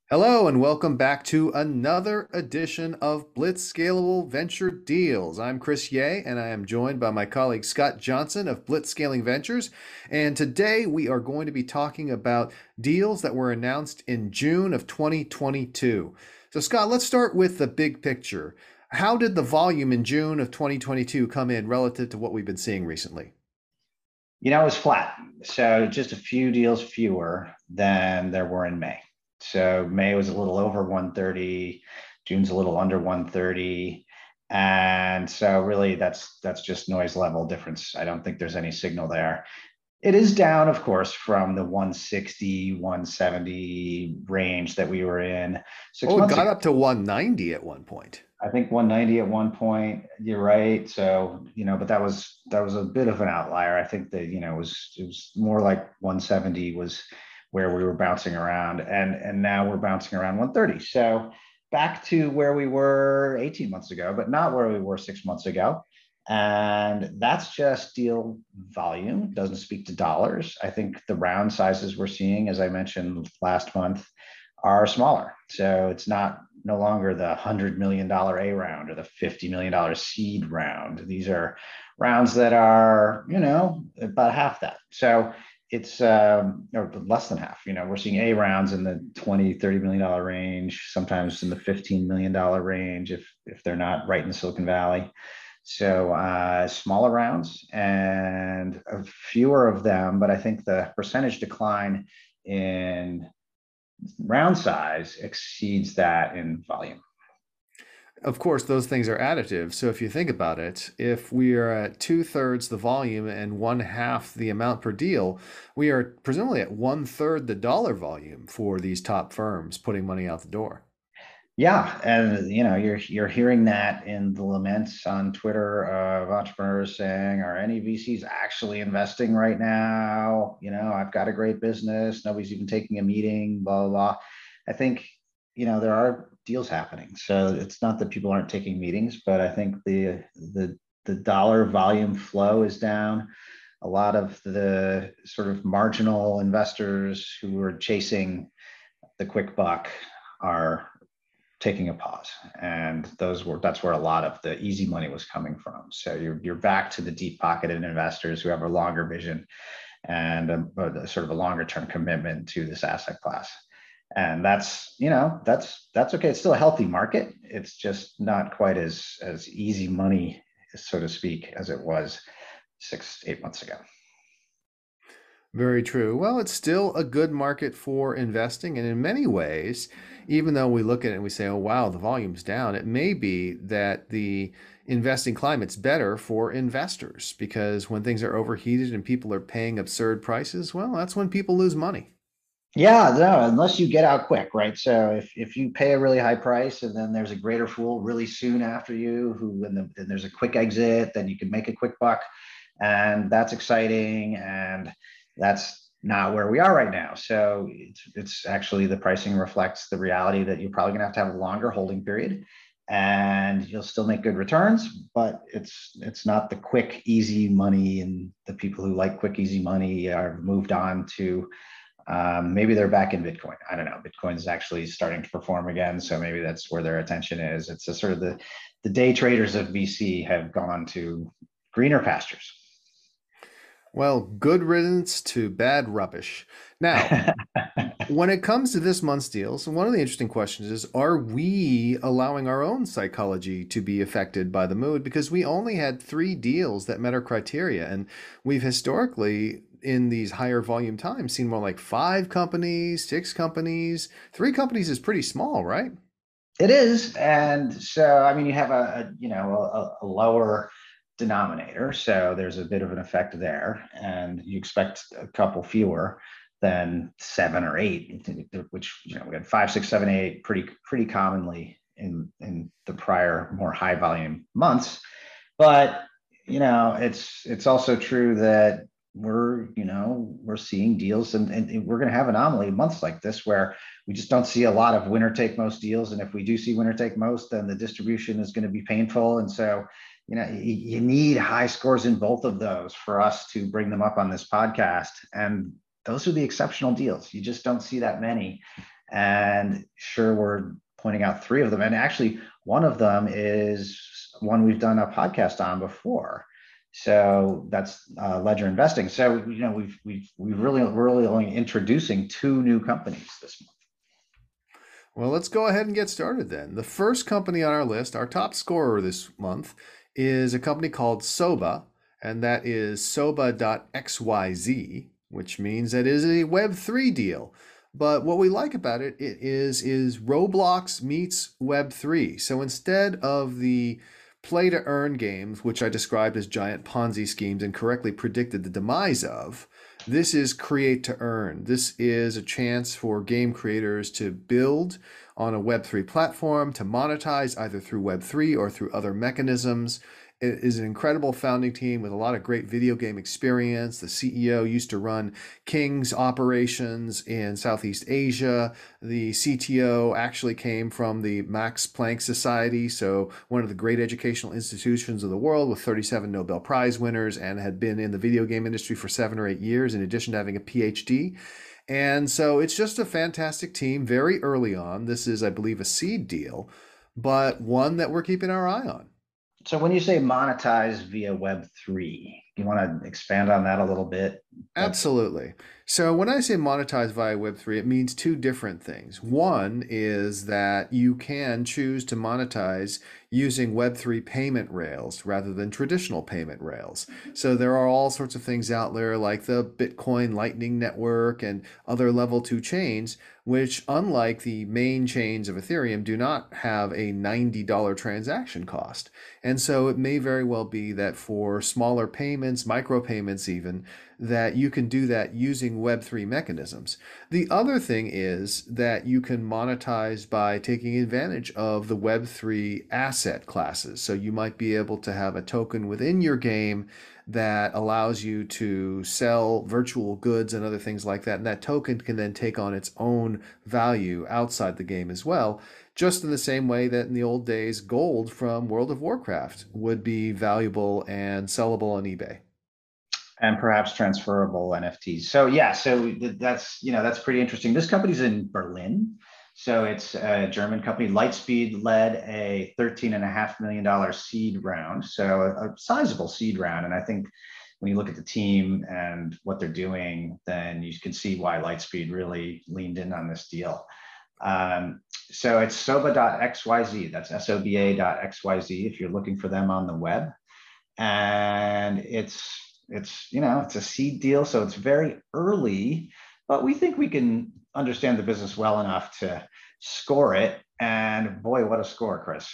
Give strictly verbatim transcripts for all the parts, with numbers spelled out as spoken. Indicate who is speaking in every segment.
Speaker 1: Hello and welcome back to another edition of Blitz Scalable Venture Deals. I'm Chris Ye and I am joined by my colleague Scott Johnson of Blitz Scaling Ventures. And today we are going to be talking about deals that were announced in June of twenty twenty-two. So Scott, let's start with the big picture. How did the volume in June of twenty twenty-two come in relative to what we've been seeing recently?
Speaker 2: You know, it was flat. So just a few deals fewer than there were in May. So May was a little over one thirty, June's a little under one thirty. And so really that's that's just noise level difference. I don't think there's any signal there. It is down, of course, from the one sixty, one seventy range that we were in six
Speaker 1: Oh, it
Speaker 2: months
Speaker 1: got
Speaker 2: ago.
Speaker 1: up to one ninety at one point.
Speaker 2: I think one ninety at one point. You're right. So, you know, but that was that was a bit of an outlier. I think that, you know, it was it was more like one seventy was where we were bouncing around, and and now we're bouncing around one thirty. So back to where we were eighteen months ago, but not where we were six months ago. And that's just deal volume, doesn't speak to dollars. I think the round sizes we're seeing, as I mentioned last month, are smaller. So it's not no longer the one hundred million dollars A round or the fifty million dollars seed round. These are rounds that are, you know, about half that. So it's um, or less than half. You know, we're seeing A rounds in the twenty, thirty million dollar range, sometimes in the fifteen million dollar range if if they're not right in Silicon Valley. So uh, smaller rounds and fewer of them, but I think the percentage decline in round size exceeds that in volume.
Speaker 1: Of course, those things are additive. So if you think about it, if we are at two thirds the volume and one half the amount per deal, we are presumably at one third the dollar volume for these top firms putting money out the door.
Speaker 2: Yeah, and you know you're you're hearing that in the laments on Twitter of entrepreneurs saying, "Are any V Cs actually investing right now? You know, I've got a great business. Nobody's even taking a meeting. Blah blah blah." I think you know there are deals happening, so it's not that people aren't taking meetings, but I think the the the dollar volume flow is down. A lot of the sort of marginal investors who are chasing the quick buck are taking a pause, and those were that's where a lot of the easy money was coming from. So you're you're back to the deep pocketed investors who have a longer vision and a, a sort of a longer term commitment to this asset class. And that's you know that's that's okay. It's still a healthy market. It's just not quite as as easy money, so to speak, as it was six eight months ago.
Speaker 1: Very true. Well, it's still a good market for investing. And in many ways, even though we look at it and we say, oh, wow, the volume's down, it may be that the investing climate's better for investors because when things are overheated and people are paying absurd prices, well, that's when people lose money.
Speaker 2: Yeah, no, unless you get out quick, right? So if if you pay a really high price and then there's a greater fool really soon after you who and, the, and there's a quick exit, then you can make a quick buck, and that's exciting, and that's not where we are right now. So it's it's actually the pricing reflects the reality that you're probably gonna have to have a longer holding period, and you'll still make good returns, but it's it's not the quick, easy money, and the people who like quick, easy money are moved on to um, maybe they're back in Bitcoin. I don't know. Bitcoin is actually starting to perform again, so maybe that's where their attention is. It's a sort of the the day traders of V C have gone to greener pastures.
Speaker 1: Well, good riddance to bad rubbish. Now, when it comes to this month's deals, one of the interesting questions is, are we allowing our own psychology to be affected by the mood? Because we only had three deals that met our criteria. And we've historically, in these higher volume times, seen more like five companies, six companies. Three companies is pretty small, right?
Speaker 2: It is, and so I mean, you have a, a you know a, a lower denominator, so there's a bit of an effect there, and you expect a couple fewer than seven or eight, which you know we had five, six, seven, eight pretty pretty commonly in in the prior more high volume months. But you know, it's it's also true that we're you know we're seeing deals, and, and we're going to have anomaly months like this where we just don't see a lot of winner take most deals, and if we do see winner take most, then the distribution is going to be painful. And so you know you, you need high scores in both of those for us to bring them up on this podcast, and those are the exceptional deals. You just don't see that many, And sure, we're pointing out three of them. And actually, one of them is one we've done a podcast on before. So that's uh, Ledger Investing. So you know we've we've we've really really only introducing two new companies this month.
Speaker 1: Well, let's go ahead and get started then. The first company on our list, our top scorer this month, is a company called Soba, and that is soba dot x y z, which means that it is a web three deal. But what we like about it, it is is Roblox meets web three. So instead of the play to earn games, which I described as giant Ponzi schemes and correctly predicted the demise of, this is create to earn. This is a chance for game creators to build on a web three platform, to monetize either through web three or through other mechanisms. It is an incredible founding team with a lot of great video game experience. The C E O used to run King's operations in Southeast Asia. The C T O actually came from the Max Planck Society, so one of the great educational institutions of the world with thirty-seven Nobel Prize winners, and had been in the video game industry for seven or eight years in addition to having a P H D. And so it's just a fantastic team very early on. This is, I believe, a seed deal, but one that we're keeping our eye on.
Speaker 2: So when you say monetize via web three, you want to expand on that a little bit? That's
Speaker 1: Absolutely. So when I say monetize via web three, it means two different things. One is that you can choose to monetize using web three payment rails rather than traditional payment rails. So there are all sorts of things out there like the Bitcoin Lightning Network and other level two chains, which, unlike the main chains of Ethereum, do not have a ninety dollars transaction cost. And so it may very well be that for smaller payments, micropayments even, that you can do that using web three mechanisms. The other thing is that you can monetize by taking advantage of the web three asset classes. So you might be able to have a token within your game that allows you to sell virtual goods and other things like that. And that token can then take on its own value outside the game as well, just in the same way that in the old days, gold from World of Warcraft would be valuable and sellable on eBay.
Speaker 2: and perhaps transferable N F Ts. So yeah, so that's you know that's pretty interesting. This company's in Berlin, so it's a German company. Lightspeed led a thirteen and a half million dollar seed round, so a, a sizable seed round. And I think when you look at the team and what they're doing, then you can see why Lightspeed really leaned in on this deal. Um, so it's soba dot x y z. That's S O B A dot x y z if you're looking for them on the web. And it's it's you know it's a seed deal, so it's very early, but we think we can understand the business well enough to score it. And boy, what a score, Chris!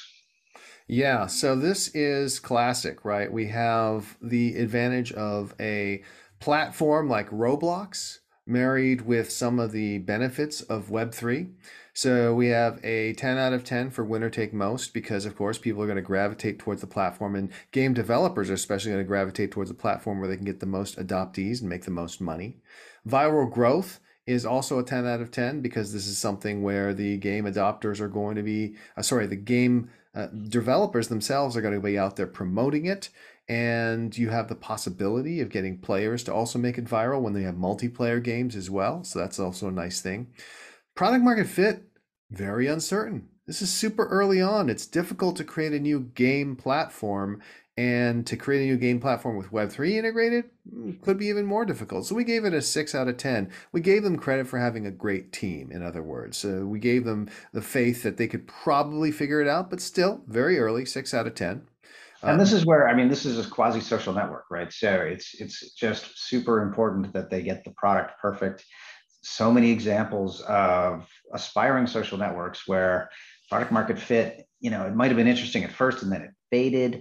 Speaker 1: Yeah, so this is classic, right? We have the advantage of a platform like Roblox married with some of the benefits of web three. So we have a ten out of ten for winner take most because, of course, people are going to gravitate towards the platform, and game developers are especially going to gravitate towards a platform where they can get the most adoptees and make the most money. Viral growth is also a ten out of ten because this is something where the game adopters are going to be, uh, sorry, the game uh, developers themselves are going to be out there promoting it. And you have the possibility of getting players to also make it viral when they have multiplayer games as well. So that's also a nice thing. Product market fit, very uncertain. This is super early on. It's difficult to create a new game platform, and to create a new game platform with web three integrated could be even more difficult. So we gave it a six out of ten. We gave them credit for having a great team, in other words. So we gave them the faith that they could probably figure it out, but still very early, six out of ten.
Speaker 2: And
Speaker 1: Uh,
Speaker 2: this is where I mean, this is a quasi social network, right? So it's it's just super important that they get the product perfect. So many examples of aspiring social networks where product market fit, you know, it might have been interesting at first and then it faded,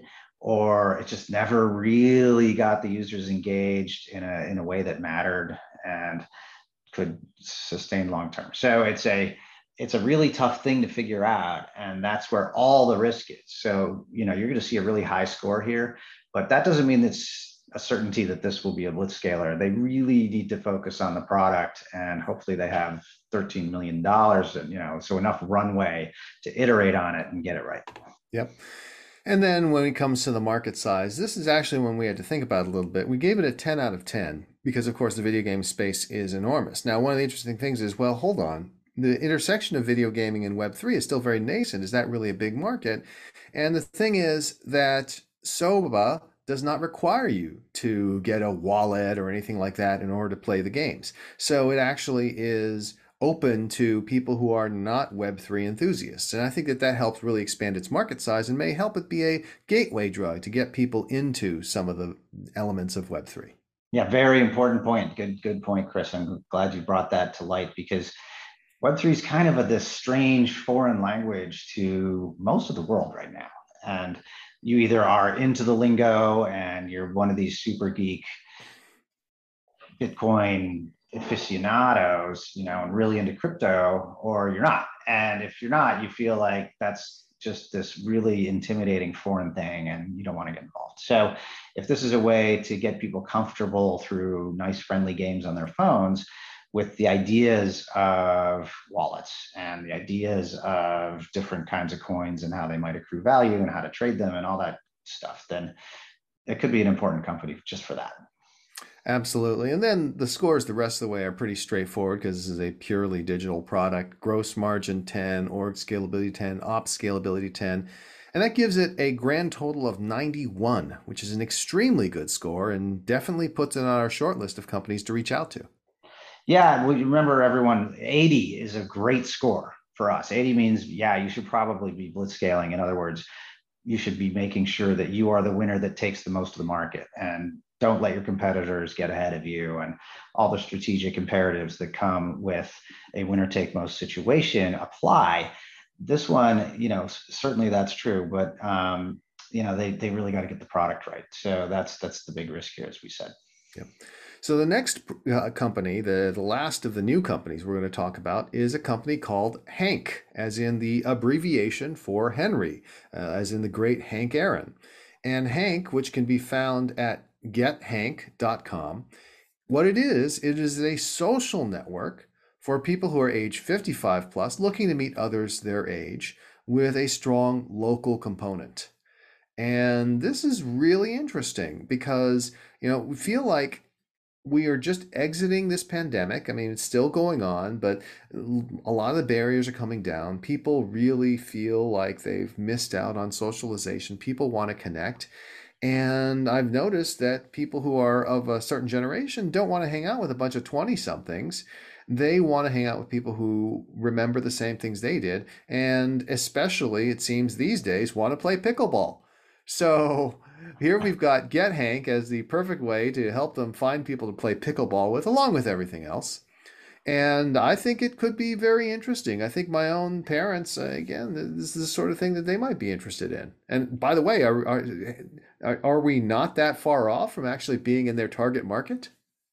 Speaker 2: or it just never really got the users engaged in a in a way that mattered and could sustain long term. So it's a it's a really tough thing to figure out, and that's where all the risk is. So you know you're going to see a really high score here, but that doesn't mean it's a certainty that this will be a blitzscaler. They really need to focus on the product, and hopefully they have thirteen million dollars, you know, so enough runway to iterate on it and get it right.
Speaker 1: yep. And then when it comes to the market size, this is actually when we had to think about it a little bit. We gave it a ten out of ten because, of course, the video game space is enormous. Now, one of the interesting things is, well, hold on. the intersection of video gaming and Web three is still very nascent. Is that really a big market? And the thing is that SOBA does not require you to get a wallet or anything like that in order to play the games. So it actually is open to people who are not Web three enthusiasts. And I think that that helps really expand its market size and may help it be a gateway drug to get people into some of the elements of Web three.
Speaker 2: Yeah, very important point. Good, good point, Chris. I'm glad you brought that to light because Web three is kind of a, this strange foreign language to most of the world right now. And you either are into the lingo and you're one of these super geek Bitcoin aficionados, you know, and really into crypto, or you're not. And if you're not, you feel like that's just this really intimidating foreign thing and you don't want to get involved. So if this is a way to get people comfortable through nice, friendly games on their phones with the ideas of wallets and the ideas of different kinds of coins and how they might accrue value and how to trade them and all that stuff, then it could be an important company just for that.
Speaker 1: Absolutely. And then the scores the rest of the way are pretty straightforward because this is a purely digital product. Gross margin ten, org scalability ten, ops scalability ten. And that gives it a grand total of ninety-one, which is an extremely good score and definitely puts it on our short list of companies to reach out to.
Speaker 2: Yeah, well, remember everyone, eighty is a great score for us. eighty means, yeah, you should probably be blitzscaling. In other words, you should be making sure that you are the winner that takes the most of the market and don't let your competitors get ahead of you and all the strategic imperatives that come with a winner take most situation apply. This one, you know, certainly that's true, but um, you know, they they really got to get the product right. So that's that's the big risk here, as we said.
Speaker 1: Yep. So the next uh, company, the, the last of the new companies we're going to talk about, is a company called Hank, as in the abbreviation for Henry, uh, as in the great Hank Aaron. And Hank, which can be found at get hank dot com, what it is, it is a social network for people who are age fifty-five plus looking to meet others their age with a strong local component. And this is really interesting because, you know, we feel like we are just exiting this pandemic. I mean, it's still going on, but a lot of the barriers are coming down. People really feel like they've missed out on socialization. People want to connect. And I've noticed that people who are of a certain generation don't want to hang out with a bunch of twenty somethings. They want to hang out with people who remember the same things they did. And especially, it seems these days, want to play pickleball. So here we've got Get Hank as the perfect way to help them find people to play pickleball with, along with everything else. And I think it could be very interesting. I think my own parents, uh, again, this is the sort of thing that they might be interested in. And by the way, are, are, are we not that far off from actually being in their target market?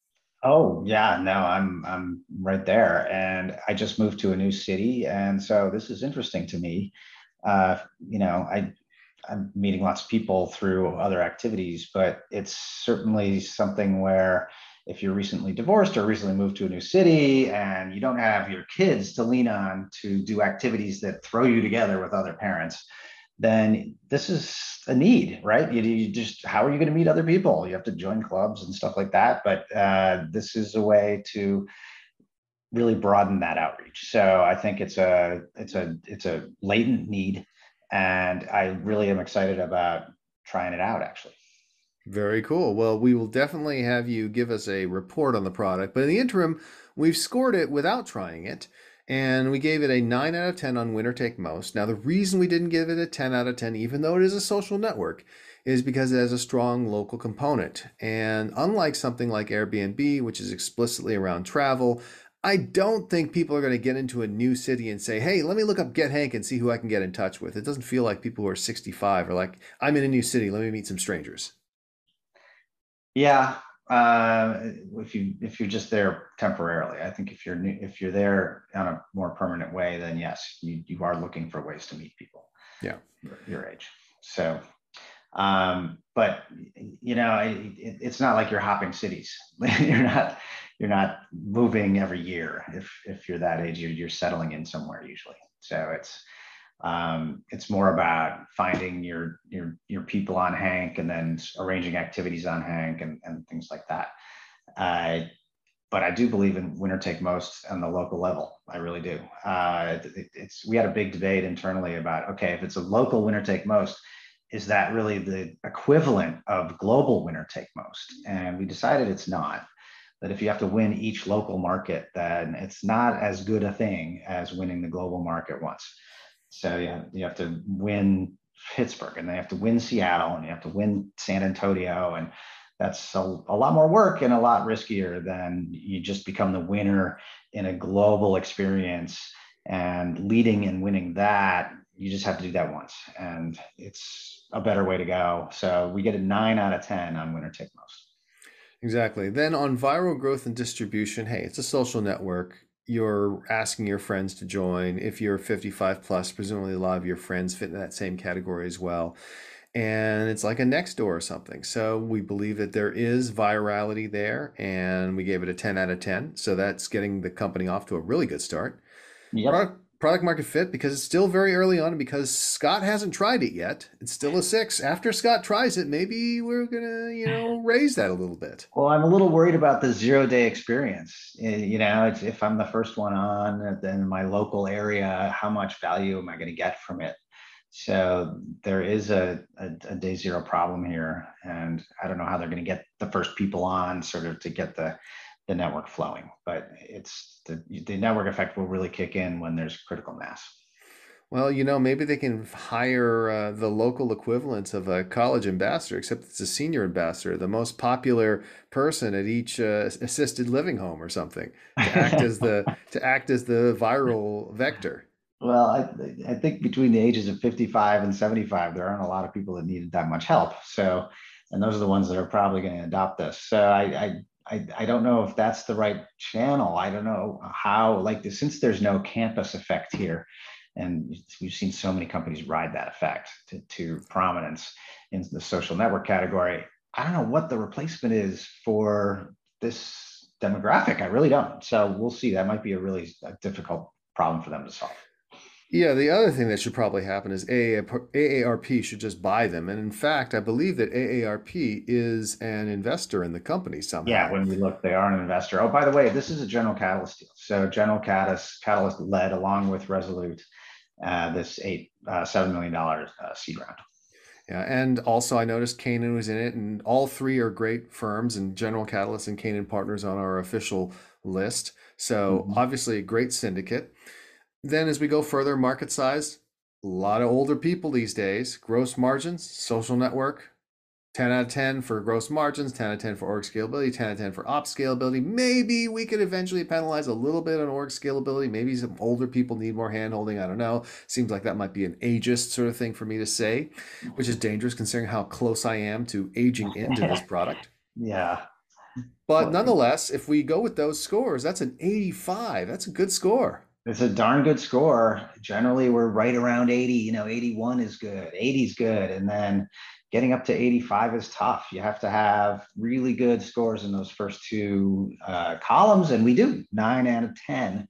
Speaker 2: Oh yeah, no, I'm I'm right there, and I just moved to a new city, and so this is interesting to me. Uh, you know, I I'm meeting lots of people through other activities, but it's certainly something where if you're recently divorced or recently moved to a new city and you don't have your kids to lean on to do activities that throw you together with other parents, then this is a need, right? You, you just, how are you going to meet other people? You have to join clubs and stuff like that. But uh, this is a way to really broaden that outreach. So I think it's a, it's a, it's a latent need, and I really am excited about trying it out, actually.
Speaker 1: Very cool. Well, we will definitely have you give us a report on the product. But in the interim, we've scored it without trying it. And we gave it a nine out of ten on Winner Take Most. Now, the reason we didn't give it a ten out of ten, even though it is a social network, is because it has a strong local component. And unlike something like Airbnb, which is explicitly around travel, I don't think people are going to get into a new city and say, hey, let me look up Get Hank and see who I can get in touch with. It doesn't feel like people who are sixty-five are like, I'm in a new city, let me meet some strangers.
Speaker 2: Yeah, uh, if you if you're just there temporarily, I think if you're new, if you're there on a more permanent way, then yes, you you are looking for ways to meet people
Speaker 1: Yeah.
Speaker 2: your, your age. So, um, but you know, it, it's not like you're hopping cities. you're not you're not moving every year. If if you're that age, you're you're settling in somewhere usually. So it's um, it's more about finding your your your people on Hank and then arranging activities on Hank and, and things like that. Uh, but I do believe in winner take most on the local level. I really do. Uh, it, it's we had a big debate internally about, okay, if it's a local winner take most, is that really the equivalent of global winner take most? And we decided it's not. That if you have to win each local market, then it's not as good a thing as winning the global market once. So yeah, you have to win Pittsburgh, and they have to win Seattle, and you have to win San Antonio, and that's a, a lot more work and a lot riskier than you just become the winner in a global experience. And leading and winning that, you just have to do that once, and it's a better way to go. So we get a nine out of ten on winner take most.
Speaker 1: Exactly. Then on viral growth and distribution, hey, it's a social network. You're asking your friends to join. If you're fifty-five plus, presumably a lot of your friends fit in that same category as well. And it's like a next door or something. So we believe that there is virality there, and we gave it a ten out of ten. So that's getting the company off to a really good start.
Speaker 2: Yep.
Speaker 1: Product product market fit because it's still very early on and because Scott hasn't tried it yet. It's still a six. After Scott tries it, maybe we're gonna, you know, raise that a little bit.
Speaker 2: Well, I'm a little worried about the zero day experience. Eh, You know, it's, if I'm the first one on, then my local area, how much value am I going to get from it? So there is a, a, a day zero problem here, and I don't know how they're going to get the first people on, sort of to get the the network flowing. But it's the the network effect will really kick in when there's critical mass.
Speaker 1: Well, you know, maybe they can hire uh, the local equivalent of a college ambassador, except it's a senior ambassador, the most popular person at each uh, assisted living home or something, to act as the to act as the viral vector.
Speaker 2: Well, I, I think between the ages of fifty-five and seventy-five, there aren't a lot of people that needed that much help. So, and those are the ones that are probably going to adopt this. So I, I, I, I don't know if that's the right channel. I don't know how, like, since there's no campus effect here, and we've seen so many companies ride that effect to, to prominence in the social network category. I don't know what the replacement is for this demographic. I really don't. So we'll see. That might be a really a difficult problem for them to solve.
Speaker 1: Yeah, the other thing that should probably happen is A A R P should just buy them. And in fact, I believe that A A R P is an investor in the company
Speaker 2: Yeah,
Speaker 1: somehow.
Speaker 2: when we look, they are an investor. Oh, by the way, this is a General Catalyst deal. So General Catalyst, Catalyst led along with Resolute uh, this eight uh, seven million dollars uh, seed round.
Speaker 1: Yeah, and also I noticed Canaan was in it, and all three are great firms, and General Catalyst and Canaan Partners on our official list. So
Speaker 2: Mhm.
Speaker 1: obviously a great syndicate. Then as we go further, market size, a lot of older people these days. Gross margins, social network, ten out of ten for gross margins, ten out of ten for org scalability, ten out of ten for ops scalability. Maybe we could eventually penalize a little bit on org scalability. Maybe some older people need more handholding. I don't know. Seems like that might be an ageist sort of thing for me to say, which is dangerous considering how close I am to aging into this product.
Speaker 2: Yeah.
Speaker 1: But
Speaker 2: Well,
Speaker 1: nonetheless, if we go with those scores, that's an eighty-five. That's a good score.
Speaker 2: it's a darn good score. Generally, we're right around eighty. You know, eighty-one is good, eighty is good. And then getting up to eighty-five is tough. You have to have really good scores in those first two uh, columns. And we do nine out of ten.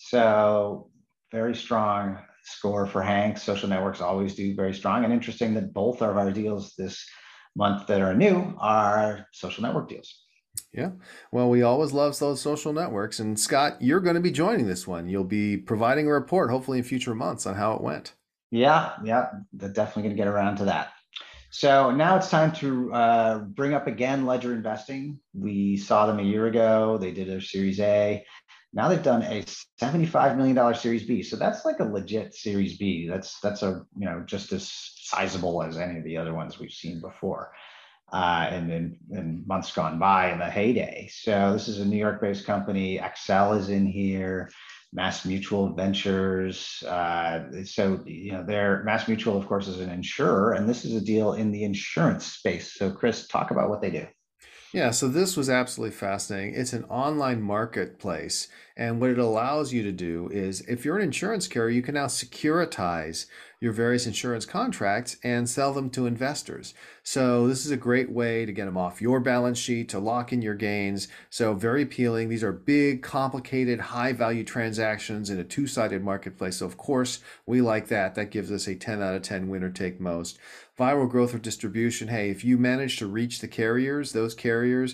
Speaker 2: So, very strong score for Hank. Social networks always do very strong. And interesting that both of our deals this month that are new are social network deals.
Speaker 1: Yeah. Well, we always love those social networks. And Scott, you're going to be joining this one. You'll be providing a report, hopefully in future months, on how it went.
Speaker 2: Yeah, yeah, they're definitely going to get around to that. So now it's time to uh, bring up again Ledger Investing. We saw them a year ago. They did their Series A. Now they've done a seventy-five million dollars Series B. So that's like a legit Series B. That's that's a you know just as sizable as any of the other ones we've seen before. Uh, and in, in months gone by in the heyday. So this is a New York-based company. Accel is in here. Mass Mutual Ventures. Uh, so you know, their Mass Mutual, of course, is an insurer, and this is a deal in the insurance space. So Chris, talk about what they do.
Speaker 1: Yeah, so this was absolutely fascinating. It's an online marketplace. And what it allows you to do is if you're an insurance carrier, you can now securitize your various insurance contracts and sell them to investors. So this is a great way to get them off your balance sheet, to lock in your gains. So very appealing. These are big, complicated, high value transactions in a two-sided marketplace. So of course, we like that. That gives us a ten out of ten winner take most. Viral growth or distribution. Hey, if you manage to reach the carriers, those carriers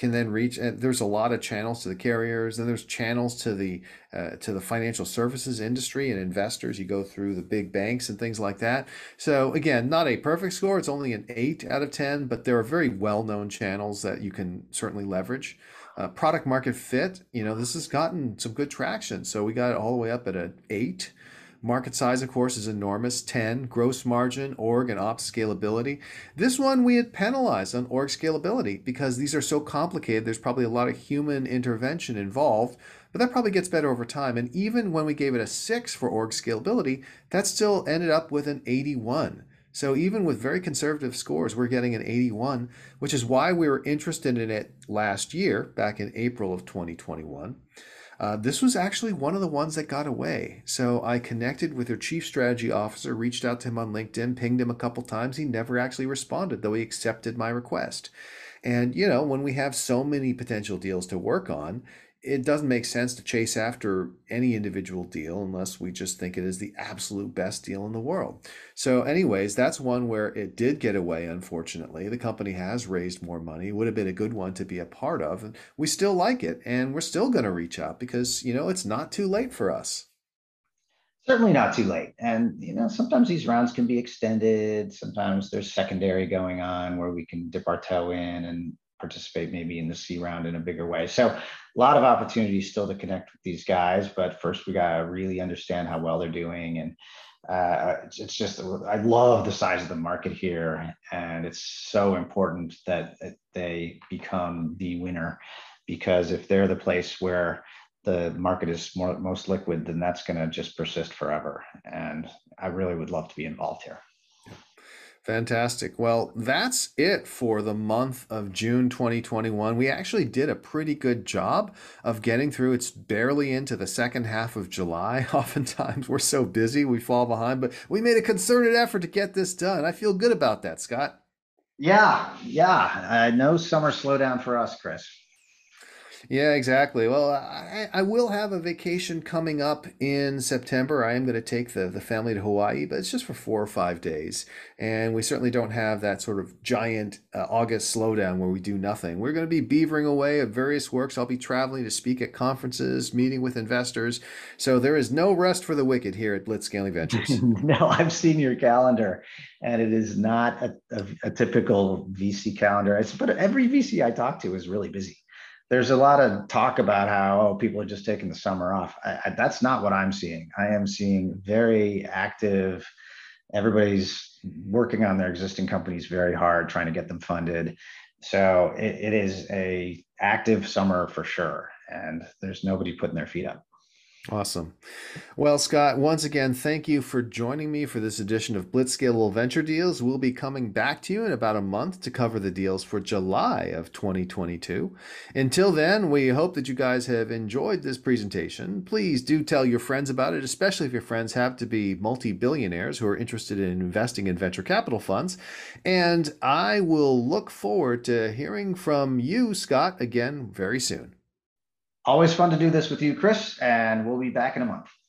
Speaker 1: can then reach, and there's a lot of channels to the carriers, and there's channels to the uh, to the financial services industry and investors. You go through the big banks and things like that. So again, not a perfect score. It's only an eight out of ten, but there are very well-known channels that you can certainly leverage. Uh, product market fit, you know, this has gotten some good traction. So we got it all the way up at an eight. Market size, of course, is enormous, ten. Gross margin, org, and ops scalability. This one we had penalized on org scalability because these are so complicated. There's probably a lot of human intervention involved, but that probably gets better over time. And even when we gave it a six for org scalability, that still ended up with an eighty-one. So even with very conservative scores, we're getting an eighty-one, which is why we were interested in it last year, back in April of twenty twenty-one. Uh, this was actually one of the ones that got away. So I connected with their chief strategy officer, reached out to him on LinkedIn, pinged him a couple times. He never actually responded, though he accepted my request. And, you know, when we have so many potential deals to work on, it doesn't make sense to chase after any individual deal unless we just think it is the absolute best deal in the world. So anyways, that's one where it did get away, unfortunately. The company has raised more money. It would have been a good one to be a part of. And we still like it, and we're still going to reach out because, you know, it's not too late for us.
Speaker 2: Certainly not too late. And you know, sometimes these rounds can be extended. Sometimes there's secondary going on where we can dip our toe in and participate maybe in the C round in a bigger way. So a lot of opportunities still to connect with these guys, but first we got to really understand how well they're doing. And uh, it's, it's just, I love the size of the market here. And it's so important that they become the winner, because if they're the place where the market is more, most liquid, then that's going to just persist forever. And I really would love to be involved here.
Speaker 1: Fantastic. Well, that's it for the month of June twenty twenty-one. We actually did a pretty good job of getting through. It's barely into the second half of July. Oftentimes we're so busy, we fall behind, but we made a concerted effort to get this done. I feel good about that, Scott.
Speaker 2: Yeah, yeah. Uh, no summer slowdown for us, Chris.
Speaker 1: Yeah, exactly. Well, I, I will have a vacation coming up in September. I am going to take the, the family to Hawaii, but it's just for four or five days. And we certainly don't have that sort of giant uh, August slowdown where we do nothing. We're going to be beavering away at various works. I'll be traveling to speak at conferences, meeting with investors. So there is no rest for the wicked here at Blitzscaling Ventures.
Speaker 2: No, I've seen your calendar, and it is not a, a, a typical V C calendar. It's, but every V C I talk to is really busy. There's a lot of talk about how, oh, people are just taking the summer off. I, I, that's not what I'm seeing. I am seeing very active. Everybody's working on their existing companies very hard, trying to get them funded. So it, it is a active summer for sure, and there's nobody putting their feet up.
Speaker 1: Awesome. Well, Scott, once again, thank you for joining me for this edition of Blitzscale Venture Deals. We'll be coming back to you in about a month to cover the deals for July of twenty twenty-two. Until then, we hope that you guys have enjoyed this presentation. Please do tell your friends about it, especially if your friends have to be multi-billionaires who are interested in investing in venture capital funds. And I will look forward to hearing from you, Scott, again very soon.
Speaker 2: Always fun to do this with you, Chris, and we'll be back in a month.